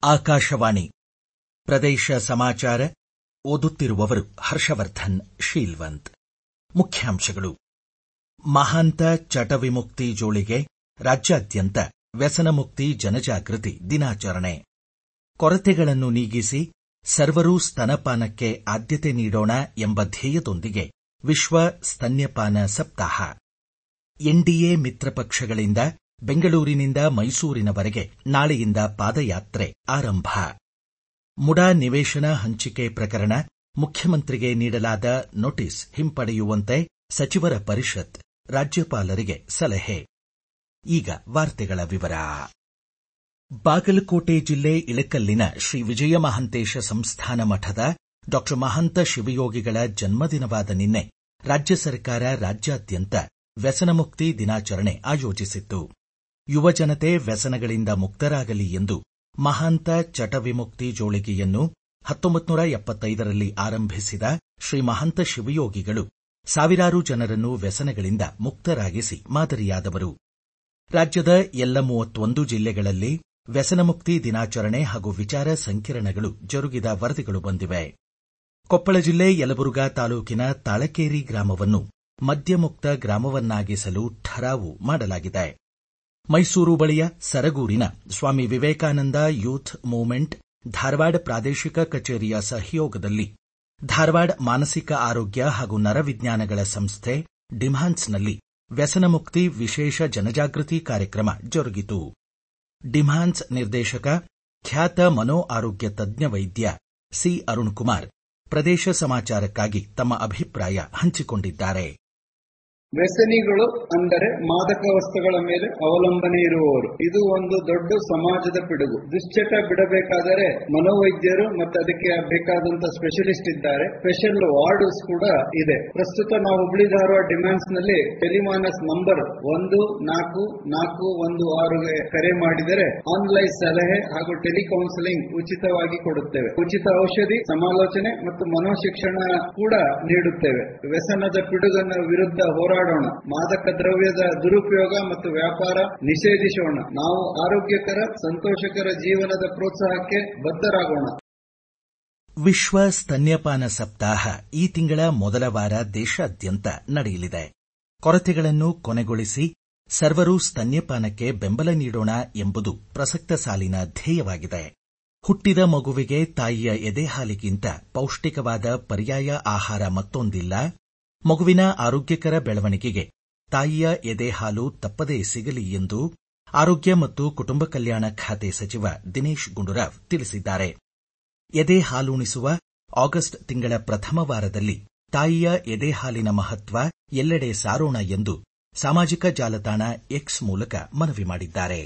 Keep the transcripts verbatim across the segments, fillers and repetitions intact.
ಆಕಾಶವಾಣಿ ಪ್ರದೇಶ ಸಮಾಚಾರ ಓದುತ್ತಿರುವವರು ಹರ್ಷವರ್ಧನ್ ಶೀಲ್ವಂತ್. ಮುಖ್ಯಾಂಶಗಳು. ಮಹಾಂತ ಚಟವಿಮುಕ್ತಿ ಜೋಳಿಗೆ ರಾಜ್ಯಾದ್ಯಂತ ವ್ಯಸನಮುಕ್ತಿ ಜನಜಾಗೃತಿ ದಿನಾಚರಣೆ. ಕೊರತೆಗಳನ್ನು ನೀಗಿಸಿ ಸರ್ವರೂ ಸ್ತನಪಾನಕ್ಕೆ ಆದ್ಯತೆ ನೀಡೋಣ ಎಂಬ ಧ್ಯೇಯದೊಂದಿಗೆ ವಿಶ್ವ ಸ್ತನ್ಯಪಾನ ಸಪ್ತಾಹ. ಎನ್ಡಿಎ ಮಿತ್ರಪಕ್ಷಗಳಿಂದ ಬೆಂಗಳೂರಿನಿಂದ ಮೈಸೂರಿನವರೆಗೆ ನಾಳೆಯಿಂದ ಪಾದಯಾತ್ರೆ ಆರಂಭ. ಮುಡಾ ನಿವೇಶನ ಹಂಚಿಕೆ ಪ್ರಕರಣ ಮುಖ್ಯಮಂತ್ರಿಗೆ ನೀಡಲಾದ ನೋಟಿಸ್ ಹಿಂಪಡೆಯುವಂತೆ ಸಚಿವರ ಪರಿಷತ್ ರಾಜ್ಯಪಾಲರಿಗೆ ಸಲಹೆ. ಈಗ ವಾರ್ತೆಗಳ ವಿವರ. ಬಾಗಲಕೋಟೆ ಜಿಲ್ಲೆ ಇಳಕಲ್ಲಿನ ಶ್ರೀ ವಿಜಯ ಮಹಾಂತೇಶ ಸಂಸ್ಥಾನ ಮಠದ ಡಾ ಮಹಾಂತ ಶಿವಯೋಗಿಗಳ ಜನ್ಮದಿನವಾದ ನಿನ್ನೆ ರಾಜ್ಯ ಸರ್ಕಾರ ರಾಜ್ಯಾದ್ಯಂತ ವ್ಯಸನಮುಕ್ತಿ ದಿನಾಚರಣೆ ಆಯೋಜಿಸಿತ್ತು. ಯುವಜನತೆ ವ್ಯಸನಗಳಿಂದ ಮುಕ್ತರಾಗಲಿ ಎಂದು ಮಹಾಂತ ಚಟವಿಮುಕ್ತಿ ಜೋಳಿಗೆಯನ್ನು ಹತ್ತೊಂಬತ್ತು ನೂರ ಎಪ್ಪತ್ತೈದರಲ್ಲಿ ಆರಂಭಿಸಿದ ಶ್ರೀ ಮಹಾಂತ ಶಿವಯೋಗಿಗಳು ಸಾವಿರಾರು ಜನರನ್ನು ವ್ಯಸನಗಳಿಂದ ಮುಕ್ತರಾಗಿಸಿ ಮಾದರಿಯಾದವರು. ರಾಜ್ಯದ ಎಲ್ಲ ಮೂವತ್ತೊಂದು ಜಿಲ್ಲೆಗಳಲ್ಲಿ ವ್ಯಸನಮುಕ್ತಿ ದಿನಾಚರಣೆ ಹಾಗೂ ವಿಚಾರ ಸಂಕಿರಣಗಳು ಜರುಗಿದ ವರದಿಗಳು ಬಂದಿವೆ. ಕೊಪ್ಪಳ ಜಿಲ್ಲೆ ಯಲಬುರ್ಗಾ ತಾಲೂಕಿನ ತಾಳಕೇರಿ ಗ್ರಾಮವನ್ನು ಮದ್ಯಮುಕ್ತ ಗ್ರಾಮವನ್ನಾಗಿಸಲು ಠರಾವು ಮಾಡಲಾಗಿದೆ. ಮೈಸೂರು ಬಳಿಯ ಸರಗೂರಿನ ಸ್ವಾಮಿ ವಿವೇಕಾನಂದ ಯೂತ್ ಮೂವ್ಮೆಂಟ್ ಧಾರವಾಡ ಪ್ರಾದೇಶಿಕ ಕಚೇರಿಯ ಸಹಯೋಗದಲ್ಲಿ ಧಾರವಾಡ ಮಾನಸಿಕ ಆರೋಗ್ಯ ಹಾಗೂ ನರವಿಜ್ಞಾನಗಳ ಸಂಸ್ಥೆ ಡಿಮ್ಹಾನ್ಸ್ನಲ್ಲಿ ವ್ಯಸನಮುಕ್ತಿ ವಿಶೇಷ ಜನಜಾಗೃತಿ ಕಾರ್ಯಕ್ರಮ ಜರುಗಿತು. ಡಿಮ್ಹಾನ್ಸ್ ನಿರ್ದೇಶಕ ಖ್ಯಾತ ಮನೋ ಆರೋಗ್ಯ ತಜ್ಞ ವೈದ್ಯ ಸಿ ಅರುಣ್ಕುಮಾರ್ ಪ್ರದೇಶ ಸಮಾಚಾರಕ್ಕಾಗಿ ತಮ್ಮ ಅಭಿಪ್ರಾಯ ಹಂಚಿಕೊಂಡಿದ್ದಾರೆ. ವ್ಯಸನಿಗಳು ಅಂದರೆ ಮಾದಕ ವಸ್ತುಗಳ ಮೇಲೆ ಅವಲಂಬನೆ ಇರುವವರು. ಇದು ಒಂದು ದೊಡ್ಡ ಸಮಾಜದ ಪಿಡುಗು. ದುಶ್ಚಟ ಬಿಡಬೇಕಾದರೆ ಮನೋವೈದ್ಯರು ಮತ್ತು ಅದಕ್ಕೆ ಬೇಕಾದಂತ ಸ್ಪೆಷಲಿಸ್ಟ್ ಇದ್ದಾರೆ. ಸ್ಪೆಷಲ್ ವಾರ್ಡ್ಸ್ ಕೂಡ ಇದೆ. ಪ್ರಸ್ತುತ ನಾವು ಹುಬ್ಳಿ ಧಾರವಾಡ ಡಿಮ್ಯಾನ್ಸ್ ನಲ್ಲಿ ಟೆಲಿಮಾನಸ್ ನಂಬರ್ ಒಂದು ನಾಲ್ಕು ನಾಲ್ಕು ಒಂದು ಆರುಗೆ ಕರೆ ಮಾಡಿದರೆ ಆನ್ಲೈನ್ ಸಲಹೆ ಹಾಗೂ ಟೆಲಿಕೌನ್ಸಿಲಿಂಗ್ ಉಚಿತವಾಗಿ ಕೊಡುತ್ತೇವೆ. ಉಚಿತ ಔಷಧಿ, ಸಮಾಲೋಚನೆ ಮತ್ತು ಮನೋಶಿಕ್ಷಣ ಕೂಡ ನೀಡುತ್ತೇವೆ. ವ್ಯಸನದ ಪಿಡುಗನ ವಿರುದ್ಧ ಹೋರಾಡೋಣ. ಮಾದಕ ದ್ರವ್ಯದ ದುರುಪಯೋಗ ಮತ್ತು ವ್ಯಾಪಾರ ನಿಷೇಧಿಸೋಣ. ನಾವು ಆರೋಗ್ಯಕರ, ಸಂತೋಷಕರ ಜೀವನದ ಪ್ರೋತ್ಸಾಹಕ್ಕೆ ಬದ್ಧರಾಗೋಣ. ವಿಶ್ವ ಸ್ತನ್ಯಪಾನ ಸಪ್ತಾಹ ಈ ತಿಂಗಳ ಮೊದಲ ವಾರ ದೇಶಾದ್ಯಂತ ನಡೆಯಲಿದೆ. ಕೊರತೆಗಳನ್ನು ಕೊನೆಗೊಳಿಸಿ ಸರ್ವರೂ ಸ್ತನ್ಯಪಾನಕ್ಕೆ ಬೆಂಬಲ ನೀಡೋಣ ಎಂಬುದು ಪ್ರಸಕ್ತ ಸಾಲಿನ ಧ್ಯೇಯವಾಗಿದೆ. ಹುಟ್ಟಿದ ಮಗುವಿಗೆ ತಾಯಿಯ ಎದೆಹಾಲಿಗಿಂತ ಪೌಷ್ಟಿಕವಾದ ಪರ್ಯಾಯ ಆಹಾರ ಮತ್ತೊಂದಿಲ್ಲ. ಮಗುವಿನ ಆರೋಗ್ಯಕರ ಬೆಳವಣಿಗೆಗೆ ತಾಯಿಯ ಎದೆ ಹಾಲು ತಪ್ಪದೇ ಸಿಗಲಿ ಎಂದು ಆರೋಗ್ಯ ಮತ್ತು ಕುಟುಂಬ ಕಲ್ಯಾಣ ಖಾತೆ ಸಚಿವ ದಿನೇಶ್ ಗುಂಡೂರಾವ್ ತಿಳಿಸಿದ್ದಾರೆ. ಎದೆ ಹಾಲುಣಿಸುವ ಆಗಸ್ಟ್ ತಿಂಗಳ ಪ್ರಥಮ ವಾರದಲ್ಲಿ ತಾಯಿಯ ಎದೆ ಹಾಲಿನ ಮಹತ್ವ ಎಲ್ಲೆಡೆ ಸಾರೋಣ ಎಂದು ಸಾಮಾಜಿಕ ಜಾಲತಾಣ ಎಕ್ಸ್ ಮೂಲಕ ಮನವಿ ಮಾಡಿದ್ದಾರೆ.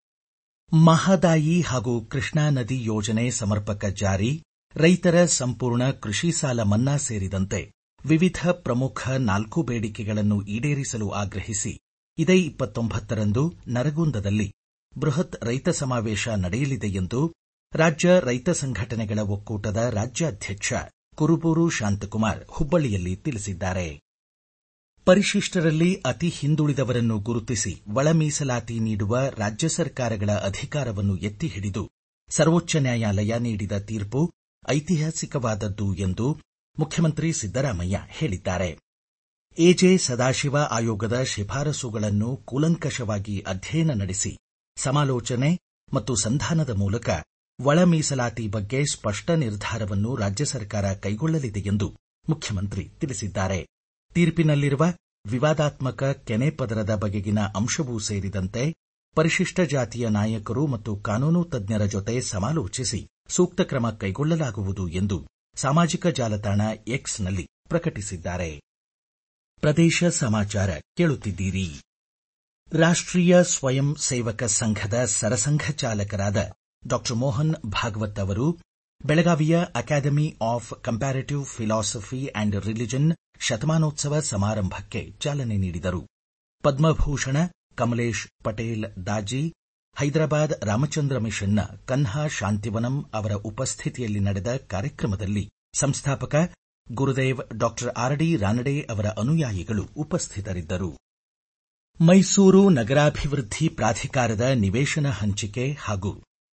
ಮಹದಾಯಿ ಹಾಗೂ ಕೃಷ್ಣಾ ನದಿ ಯೋಜನೆ ಸಮರ್ಪಕ ಜಾರಿ, ರೈತರ ಸಂಪೂರ್ಣ ಕೃಷಿ ಸಾಲ ಮನ್ನಾ ಸೇರಿದಂತೆ ವಿವಿಧ ಪ್ರಮುಖ ನಾಲ್ಕು ಬೇಡಿಕೆಗಳನ್ನು ಈಡೇರಿಸಲು ಆಗ್ರಹಿಸಿ ಇದೇ ಇಪ್ಪತ್ತೊಂಬತ್ತರಂದು ನರಗುಂದದಲ್ಲಿ ಬೃಹತ್ ರೈತ ಸಮಾವೇಶ ನಡೆಯಲಿದೆ ಎಂದು ರಾಜ್ಯ ರೈತ ಸಂಘಟನೆಗಳ ಒಕ್ಕೂಟದ ರಾಜ್ಯಾಧ್ಯಕ್ಷ ಕುರುಬೂರು ಶಾಂತಕುಮಾರ್ ಹುಬ್ಬಳ್ಳಿಯಲ್ಲಿ ತಿಳಿಸಿದ್ದಾರೆ. ಪರಿಶಿಷ್ಟರಲ್ಲಿ ಅತಿ ಹಿಂದುಳಿದವರನ್ನು ಗುರುತಿಸಿ ಒಳ ಮೀಸಲಾತಿ ನೀಡುವ ರಾಜ್ಯ ಸರ್ಕಾರಗಳ ಅಧಿಕಾರವನ್ನು ಎತ್ತಿ ಹಿಡಿದು ಸರ್ವೋಚ್ಚ ನ್ಯಾಯಾಲಯ ನೀಡಿದ ತೀರ್ಪು ಐತಿಹಾಸಿಕವಾದದ್ದು ಎಂದು ಮುಖ್ಯಮಂತ್ರಿ ಸಿದ್ದರಾಮಯ್ಯ ಹೇಳಿದ್ದಾರೆ. ಎಜೆ ಸದಾಶಿವ ಆಯೋಗದ ಶಿಫಾರಸುಗಳನ್ನು ಕೂಲಂಕಷವಾಗಿ ಅಧ್ಯಯನ ನಡೆಸಿ ಸಮಾಲೋಚನೆ ಮತ್ತು ಸಂಧಾನದ ಮೂಲಕ ಒಳ ಮೀಸಲಾತಿ ಬಗ್ಗೆ ಸ್ಪಷ್ಟ ನಿರ್ಧಾರವನ್ನು ರಾಜ್ಯ ಸರ್ಕಾರ ಕೈಗೊಳ್ಳಲಿದೆ ಎಂದು ಮುಖ್ಯಮಂತ್ರಿ ತಿಳಿಸಿದ್ದಾರೆ. ತೀರ್ಪಿನಲ್ಲಿರುವ ವಿವಾದಾತ್ಮಕ ಕೆನೆ ಪದರದ ಬಗೆಗಿನ ಅಂಶವೂ ಸೇರಿದಂತೆ ಪರಿಶಿಷ್ಟ ಜಾತಿಯ ನಾಯಕರು ಮತ್ತು ಕಾನೂನು ತಜ್ಞರ ಜೊತೆ ಸಮಾಲೋಚಿಸಿ ಸೂಕ್ತ ಕ್ರಮ ಕೈಗೊಳ್ಳಲಾಗುವುದು ಎಂದು ಸಾಮಾಜಿಕ ಜಾಲತಾಣ ಎಕ್ಸ್ನಲ್ಲಿ ಪ್ರಕಟಿಸಿದ್ದಾರೆ. ಪ್ರದೇಶ ಸಮಾಚಾರ ಕೇಳುತ್ತಿದ್ದೀರಿ. ರಾಷ್ಟ್ರೀಯ ಸ್ವಯಂ ಸೇವಕ ಸಂಘದ ಸರಸಂಘ ಚಾಲಕರಾದ ಡಾ ಮೋಹನ್ ಭಾಗವತ್ ಅವರು ಬೆಳಗಾವಿಯ academy of comparative philosophy and religion ಶತಮಾನೋತ್ಸವ ಸಮಾರಂಭಕ್ಕೆ ಚಾಲನೆ ನೀಡಿದರು. ಪದ್ಮಭೂಷಣ ಕಮಲೇಶ್ ಪಟೇಲ್ ದಾಜಿ, ಹೈದರಾಬಾದ್ ರಾಮಚಂದ್ರ ಮಿಷನ್ನ ಕನ್ಹಾ ಶಾಂತಿವನಂ ಅವರ ಉಪಸ್ಥಿತಿಯಲ್ಲಿ ನಡೆದ ಕಾರ್ಯಕ್ರಮದಲ್ಲಿ ಸಂಸ್ಥಾಪಕ ಗುರುದೇವ್ ಡಾ ಆರ್ ಡಿ ರಾನಡೆ ಅವರ ಅನುಯಾಯಿಗಳು ಉಪಸ್ಥಿತರಿದ್ದರು. ಮೈಸೂರು ನಗರಾಭಿವೃದ್ಧಿ ಪ್ರಾಧಿಕಾರದ ನಿವೇಶನ ಹಂಚಿಕೆ ಹಾಗೂ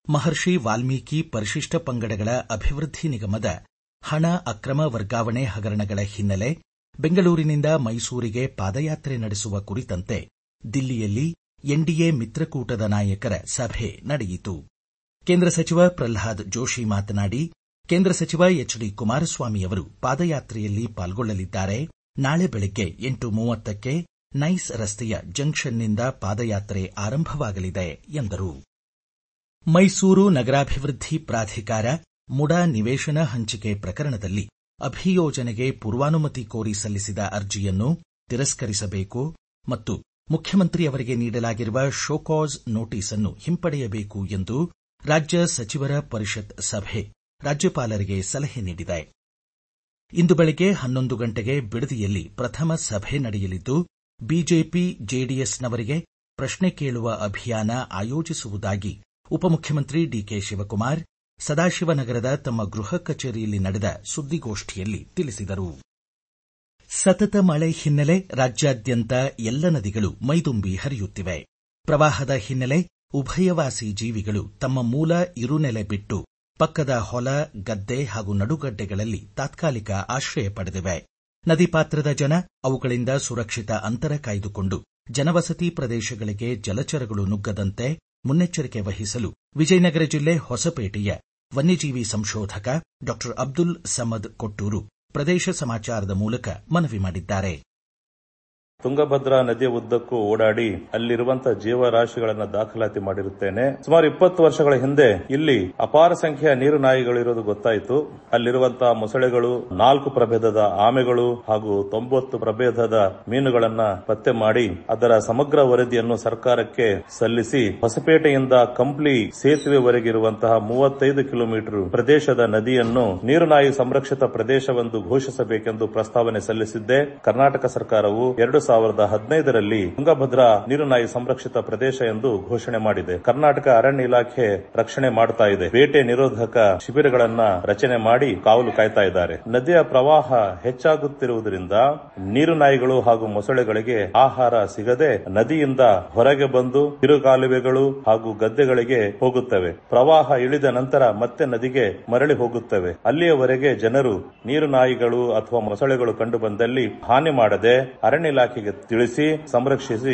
ಮಹರ್ಷಿ ವಾಲ್ಮೀಕಿ ಪರಿಶಿಷ್ಟ ಪಂಗಡಗಳ ಅಭಿವೃದ್ಧಿ ನಿಗಮದ ಹಣ ಅಕ್ರಮ ವರ್ಗಾವಣೆ ಹಗರಣಗಳ ಹಿನ್ನೆಲೆ ಬೆಂಗಳೂರಿನಿಂದ ಮೈಸೂರಿಗೆ ಪಾದಯಾತ್ರೆ ನಡೆಸುವ ಕುರಿತಂತೆ ದಿಲ್ಲಿಯಲ್ಲಿ ಎನ್ಡಿಎ ಮಿತ್ರಕೂಟದ ನಾಯಕರ ಸಭೆ ನಡೆಯಿತು. ಕೇಂದ್ರ ಸಚಿವ ಪ್ರಲ್ಹಾದ್ ಜೋಶಿ ಮಾತನಾಡಿ, ಕೇಂದ್ರ ಸಚಿವ ಎಚ್ ಡಿ ಕುಮಾರಸ್ವಾಮಿ ಅವರು ಪಾದಯಾತ್ರೆಯಲ್ಲಿ ಪಾಲ್ಗೊಳ್ಳಲಿದ್ದಾರೆ. ನಾಳೆ ಬೆಳಗ್ಗೆ ಎಂಟು ಮೂವತ್ತಕ್ಕೆ ನೈಸ್ ರಸ್ತೆಯ ಜಂಕ್ಷನ್ನಿಂದ ಪಾದಯಾತ್ರೆ ಆರಂಭವಾಗಲಿದೆ ಎಂದರು. ಮೈಸೂರು ನಗರಾಭಿವೃದ್ಧಿ ಪ್ರಾಧಿಕಾರ ಮುಡಾ ನಿವೇಶನ ಹಂಚಿಕೆ ಪ್ರಕರಣದಲ್ಲಿ ಅಭಿಯೋಜನೆಗೆ ಪೂರ್ವಾನುಮತಿ ಕೋರಿ ಸಲ್ಲಿಸಿದ ಅರ್ಜಿಯನ್ನು ತಿರಸ್ಕರಿಸಬೇಕು ಮತ್ತು ಮುಖ್ಯಮಂತ್ರಿಯವರಿಗೆ ನೀಡಲಾಗಿರುವ ಶೋಕಾಸ್ ನೋಟಿಸ್ ಅನ್ನು ಹಿಂಪಡೆಯಬೇಕು ಎಂದು ರಾಜ್ಯ ಸಚಿವರ ಪರಿಷತ್ ಸಭೆ ರಾಜ್ಯಪಾಲರಿಗೆ ಸಲಹೆ ನೀಡಿದೆ. ಇಂದು ಬೆಳಗ್ಗೆ ಹನ್ನೊಂದು ಗಂಟೆಗೆ ಬಿಡದಿಯಲ್ಲಿ ಪ್ರಥಮ ಸಭೆ ನಡೆಯಲಿದ್ದು, ಬಿಜೆಪಿ ಜೆಡಿಎಸ್ನವರಿಗೆ ಪ್ರಶ್ನೆ ಕೇಳುವ ಅಭಿಯಾನ ಆಯೋಜಿಸುವುದಾಗಿ ಉಪಮುಖ್ಯಮಂತ್ರಿ ಡಿಕೆ ಶಿವಕುಮಾರ್ ಸದಾಶಿವನಗರದ ತಮ್ಮ ಗೃಹ ಕಚೇರಿಯಲ್ಲಿ ನಡೆದ ಸುದ್ದಿಗೋಷ್ಠಿಯಲ್ಲಿ ತಿಳಿಸಿದರು. ಸತತ ಮಳೆ ಹಿನ್ನೆಲೆ ರಾಜ್ಯಾದ್ಯಂತ ಎಲ್ಲ ನದಿಗಳು ಮೈದುಂಬಿ ಹರಿಯುತ್ತಿವೆ. ಪ್ರವಾಹದ ಹಿನ್ನೆಲೆ ಉಭಯವಾಸಿ ಜೀವಿಗಳು ತಮ್ಮ ಮೂಲ ಇರುನೆಲೆ ಬಿಟ್ಟು ಪಕ್ಕದ ಹೊಲ, ಗದ್ದೆ ಹಾಗೂ ನಡುಗಡ್ಡೆಗಳಲ್ಲಿ ತಾತ್ಕಾಲಿಕ ಆಶ್ರಯ ಪಡೆದಿವೆ. ನದಿ ಪಾತ್ರದ ಜನ ಅವುಗಳಿಂದ ಸುರಕ್ಷಿತ ಅಂತರ ಕಾಯ್ದುಕೊಂಡು ಜನವಸತಿ ಪ್ರದೇಶಗಳಿಗೆ ಜಲಚರಗಳು ನುಗ್ಗದಂತೆ ಮುನ್ನೆಚ್ಚರಿಕೆ ವಹಿಸಲು ವಿಜಯನಗರ ಜಿಲ್ಲೆ ಹೊಸಪೇಟೆಯ ವನ್ಯಜೀವಿ ಸಂಶೋಧಕ ಡಾ ಅಬ್ದುಲ್ ಸಮದ್ ಕೊಟ್ಟೂರು ಪ್ರದೇಶ ಸಮಾಚಾರದ ಮೂಲಕ ಮನವಿ ಮಾಡಿದ್ದಾರೆ. ತುಂಗಭದ್ರಾ ನದಿಯ ಉದ್ದಕ್ಕೂ ಓಡಾಡಿ ಅಲ್ಲಿರುವಂತಹ ಜೀವರಾಶಿಗಳನ್ನು ದಾಖಲಾತಿ ಮಾಡಿರುತ್ತೇನೆ. ಸುಮಾರು ಇಪ್ಪತ್ತು ವರ್ಷಗಳ ಹಿಂದೆ ಇಲ್ಲಿ ಅಪಾರ ಸಂಖ್ಯೆಯ ನೀರು ನಾಯಿಗಳು ಇರೋದು ಗೊತ್ತಾಯಿತು. ಅಲ್ಲಿರುವಂತಹ ಮೊಸಳೆಗಳು, ನಾಲ್ಕು ಪ್ರಭೇದದ ಆಮೆಗಳು ಹಾಗೂ ತೊಂಬತ್ತು ಪ್ರಭೇದದ ಮೀನುಗಳನ್ನ ಪತ್ತೆ ಮಾಡಿ ಅದರ ಸಮಗ್ರ ವರದಿಯನ್ನು ಸರ್ಕಾರಕ್ಕೆ ಸಲ್ಲಿಸಿ ಹೊಸಪೇಟೆಯಿಂದ ಕಂಪ್ಲಿ ಸೇತುವೆವರೆಗಿರುವಂತಹ ಮೂವತ್ತೈದು ಕಿಲೋಮೀಟರ್ ಪ್ರದೇಶದ ನದಿಯನ್ನು ನೀರು ನಾಯಿ ಸಂರಕ್ಷಿತ ಪ್ರದೇಶವೆಂದು ಘೋಷಿಸಬೇಕೆಂದು ಪ್ರಸ್ತಾವನೆ ಸಲ್ಲಿಸಿದ್ದೆ. ಕರ್ನಾಟಕ ಸರ್ಕಾರವು ಎರಡು ಸಾವಿರದ ಹದಿನೈದರಲ್ಲಿ ತುಂಗಭದ್ರಾ ನೀರುನಾಯಿ ಸಂರಕ್ಷಿತ ಪ್ರದೇಶ ಎಂದು ಘೋಷಣೆ ಮಾಡಿದೆ. ಕರ್ನಾಟಕ ಅರಣ್ಯ ಇಲಾಖೆ ರಕ್ಷಣೆ ಮಾಡ್ತಾ ಇದೆ. ಬೇಟೆ ನಿರೋಧಕ ಶಿಬಿರಗಳನ್ನ ರಚನೆ ಮಾಡಿ ಕಾವಲು ಕಾಯ್ತಾ ಇದ್ದಾರೆ. ನದಿಯ ಪ್ರವಾಹ ಹೆಚ್ಚಾಗುತ್ತಿರುವುದರಿಂದ ನೀರುನಾಯಿಗಳು ಹಾಗೂ ಮೊಸಳೆಗಳಿಗೆ ಆಹಾರ ಸಿಗದೆ ನದಿಯಿಂದ ಹೊರಗೆ ಬಂದು ಕಿರುಕಾಲುವೆಗಳು ಹಾಗೂ ಗದ್ದೆಗಳಿಗೆ ಹೋಗುತ್ತವೆ. ಪ್ರವಾಹ ಇಳಿದ ನಂತರ ಮತ್ತೆ ನದಿಗೆ ಮರಳಿ ಹೋಗುತ್ತವೆ. ಅಲ್ಲಿಯವರೆಗೆ ಜನರು ನೀರುನಾಯಿಗಳು ಅಥವಾ ಮೊಸಳೆಗಳು ಕಂಡು ಬಂದಲ್ಲಿ ಹಾನಿ ಮಾಡದೆ ಅರಣ್ಯ ಇಲಾಖೆಗೆ ತಿಳಿಸಿ ಸಂರಕ್ಷಿಸಿ.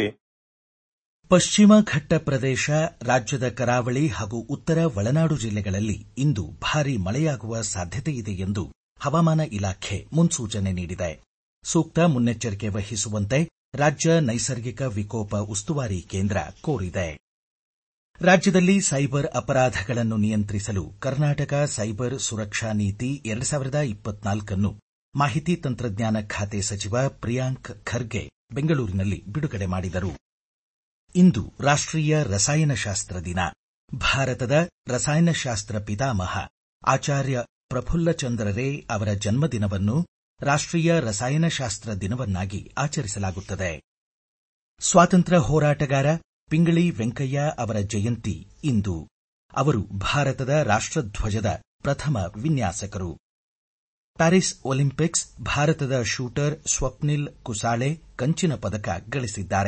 ಪಶ್ಚಿಮ ಘಟ್ಟ ಪ್ರದೇಶ, ರಾಜ್ಯದ ಕರಾವಳಿ ಹಾಗೂ ಉತ್ತರ ಒಳನಾಡು ಜಿಲ್ಲೆಗಳಲ್ಲಿ ಇಂದು ಭಾರೀ ಮಳೆಯಾಗುವ ಸಾಧ್ಯತೆಯಿದೆ ಎಂದು ಹವಾಮಾನ ಇಲಾಖೆ ಮುನ್ಸೂಚನೆ ನೀಡಿದೆ. ಸೂಕ್ತ ಮುನ್ನೆಚ್ಚರಿಕೆ ವಹಿಸುವಂತೆ ರಾಜ್ಯ ನೈಸರ್ಗಿಕ ವಿಕೋಪ ಉಸ್ತುವಾರಿ ಕೇಂದ್ರ ಕೋರಿದೆ. ರಾಜ್ಯದಲ್ಲಿ ಸೈಬರ್ ಅಪರಾಧಗಳನ್ನು ನಿಯಂತ್ರಿಸಲು ಕರ್ನಾಟಕ ಸೈಬರ್ ಸುರಕ್ಷಾ ನೀತಿ ಎರಡು ಸಾವಿರದ ಇಪ್ಪತ್ನಾಲ್ಕನ್ನು ಮಾಹಿತಿ ತಂತ್ರಜ್ಞಾನ ಖಾತೆ ಸಚಿವ ಪ್ರಿಯಾಂಕ್ ಖರ್ಗೆ ಬೆಂಗಳೂರಿನಲ್ಲಿ ಬಿಡುಗಡೆ ಮಾಡಿದರು. ಇಂದು ರಾಷ್ಟ್ರೀಯ ರಸಾಯನಶಾಸ್ತ್ರ ದಿನ. ಭಾರತದ ರಸಾಯನಶಾಸ್ತ್ರ ಪಿತಾಮಹ ಆಚಾರ್ಯ ಪ್ರಫುಲ್ಲಚಂದ್ರ ರೇ ಅವರ ಜನ್ಮದಿನವನ್ನು ರಾಷ್ಟ್ರೀಯ ರಸಾಯನಶಾಸ್ತ್ರ ದಿನವನ್ನಾಗಿ ಆಚರಿಸಲಾಗುತ್ತದೆ. ಸ್ವಾತಂತ್ರ್ಯ ಹೋರಾಟಗಾರ ಪಿಂಗಳಿ ವೆಂಕಯ್ಯ ಅವರ ಜಯಂತಿ ಇಂದು. ಅವರು ಭಾರತದ ರಾಷ್ಟ್ರಧ್ವಜದ ಪ್ರಥಮ ವಿನ್ಯಾಸಕರು. ಪ್ಯಾರಿಸ್ ಒಲಿಂಪಿಕ್ಸ್ ಭಾರತದ ಶೂಟರ್ ಸ್ವಪ್ನಿಲ್ ಕುಸಾಳೆ ಕಂಚಿನ ಪದಕ ಗಳಿಸಿದ್ದಾರೆ.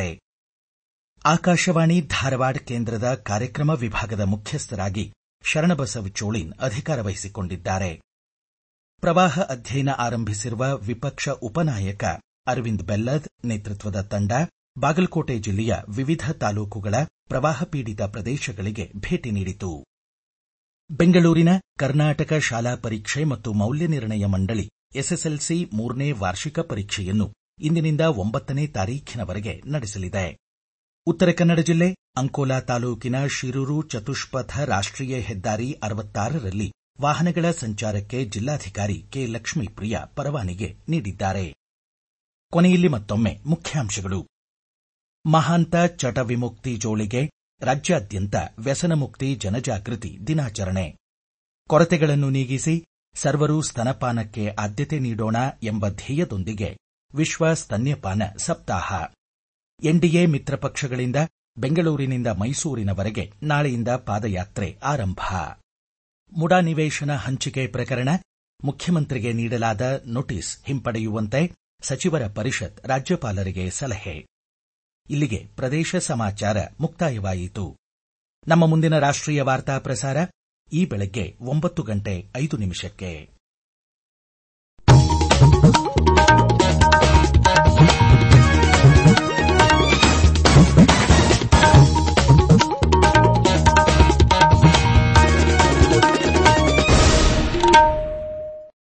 ಆಕಾಶವಾಣಿ ಧಾರವಾಡ ಕೇಂದ್ರದ ಕಾರ್ಯಕ್ರಮ ವಿಭಾಗದ ಮುಖ್ಯಸ್ಥರಾಗಿ ಶರಣಬಸವ ಚೋಳಿನ್ ಅಧಿಕಾರ ವಹಿಸಿಕೊಂಡಿದ್ದಾರೆ. ಪ್ರವಾಹ ಅಧ್ಯಯನ ಆರಂಭಿಸಿರುವ ವಿಪಕ್ಷ ಉಪನಾಯಕ ಅರವಿಂದ್ ಬೆಲ್ಲದ್ ನೇತೃತ್ವದ ತಂಡ ಬಾಗಲಕೋಟೆ ಜಿಲ್ಲೆಯ ವಿವಿಧ ತಾಲೂಕುಗಳ ಪ್ರವಾಹ ಪೀಡಿತ ಪ್ರದೇಶಗಳಿಗೆ ಭೇಟಿ ನೀಡಿತು. ಬೆಂಗಳೂರಿನ ಕರ್ನಾಟಕ ಶಾಲಾ ಪರೀಕ್ಷೆ ಮತ್ತು ಮೌಲ್ಯ ನಿರ್ಣಯ ಮಂಡಳಿ ಎಸ್ಎಸ್ಎಲ್ಸಿ ಮೂರನೇ ವಾರ್ಷಿಕ ಪರೀಕ್ಷೆಯನ್ನು ಇಂದಿನಿಂದ ಒಂಬತ್ತನೇ ತಾರೀಖಿನವರೆಗೆ ನಡೆಸಲಿದೆ. ಉತ್ತರ ಕನ್ನಡ ಜಿಲ್ಲೆ ಅಂಕೋಲಾ ತಾಲೂಕಿನ ಶಿರೂರು ಚತುಷ್ಪಥ ರಾಷ್ಟ್ರೀಯ ಹೆದ್ದಾರಿ ಅರವತ್ತಾರರಲ್ಲಿ ವಾಹನಗಳ ಸಂಚಾರಕ್ಕೆ ಜಿಲ್ಲಾಧಿಕಾರಿ ಕೆ ಲಕ್ಷ್ಮೀಪ್ರಿಯ ಪರವಾನಗಿ ನೀಡಿದ್ದಾರೆ. ಕೊನೆಯಲ್ಲಿ ಮತ್ತೊಮ್ಮೆ ಮುಖ್ಯಾಂಶಗಳು. ಮಹಾಂತ ಚಟ ವಿಮುಕ್ತಿ ಜೋಳಿಗೆ ರಾಜ್ಯಾದ್ಯಂತ ವ್ಯಸನ ಮುಕ್ತಿ ಜನಜಾಗೃತಿ ದಿನಾಚರಣೆ. ಕೊರತೆಗಳನ್ನು ನೀಗಿಸಿ ಸರ್ವರೂ ಸ್ತನಪಾನಕ್ಕೆ ಆದ್ಯತೆ ನೀಡೋಣ ಎಂಬ ಧ್ಯೇಯದೊಂದಿಗೆ ವಿಶ್ವ ಸ್ತನ್ಯಪಾನ ಸಪ್ತಾಹ. ಎನ್ಡಿಎ ಮಿತ್ರಪಕ್ಷಗಳಿಂದ ಬೆಂಗಳೂರಿನಿಂದ ಮೈಸೂರಿನವರೆಗೆ ನಾಳೆಯಿಂದ ಪಾದಯಾತ್ರೆ ಆರಂಭ. ಮುಡಾ ನಿವೇಶನ ಹಂಚಿಕೆ ಪ್ರಕರಣ, ಮುಖ್ಯಮಂತ್ರಿಗೆ ನೀಡಲಾದ ನೋಟಿಸ್ ಹಿಂಪಡೆಯುವಂತೆ ಸಚಿವರ ಪರಿಷತ್ ರಾಜ್ಯಪಾಲರಿಗೆ ಸಲಹೆ. ಇಲ್ಲಿಗೆ ಪ್ರದೇಶ ಸಮಾಚಾರ ಮುಕ್ತಾಯವಾಯಿತು. ನಮ್ಮ ಮುಂದಿನ ರಾಷ್ಟ್ರೀಯ ವಾರ್ತಾ ಪ್ರಸಾರ ಈ ಬೆಳಗ್ಗೆ ಒಂಬತ್ತು ಗಂಟೆ ಐದು ನಿಮಿಷಕ್ಕೆ.